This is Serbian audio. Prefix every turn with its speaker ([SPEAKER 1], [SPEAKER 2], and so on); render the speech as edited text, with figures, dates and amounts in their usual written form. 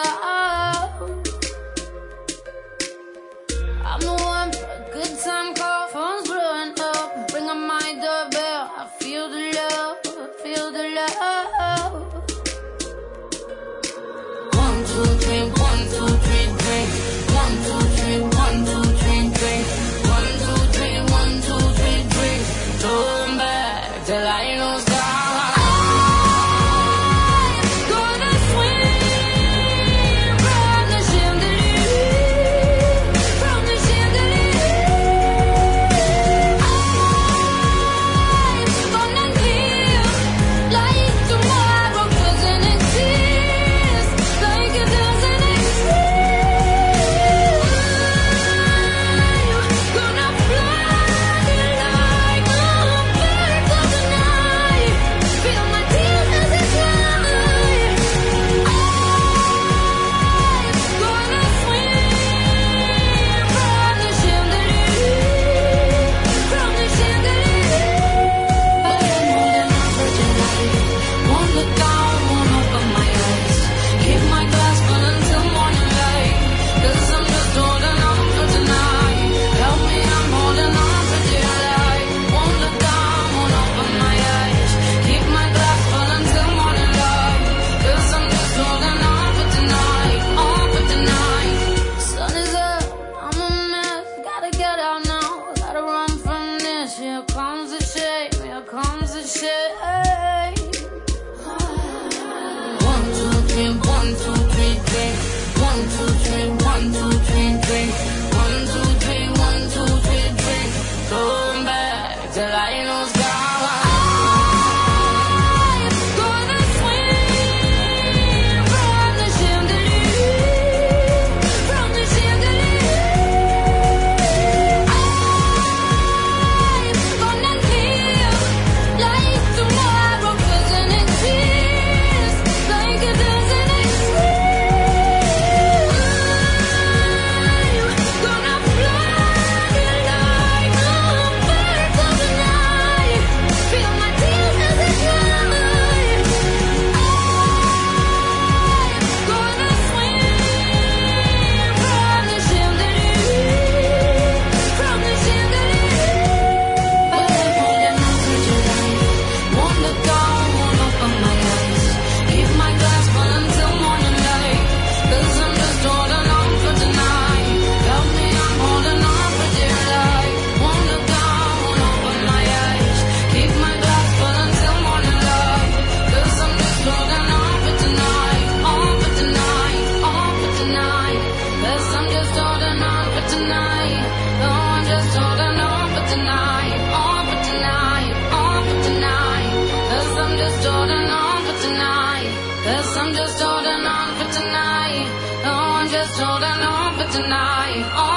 [SPEAKER 1] I'm the one for a good time call. Phone's blowing up, ring on my doorbell. I feel the love, feel the love. 1, 2, 3, 1, 2, 3, drink. 1, 2, 3, 1, 2, 3, drink. 1, 2, 3, 1, 2, 3, drink. Turn back till I ain't no star. Here comes the shade. 1, 2, 3, 1, 2, 3, drink. 1, 2, 3, 1, 2, 3, drink. 1, 2, 3, 1, 2, 3, drink. Going back till I ain't no sky. I'm just holding on for tonight. Oh, I'm just holding on for tonight. Oh,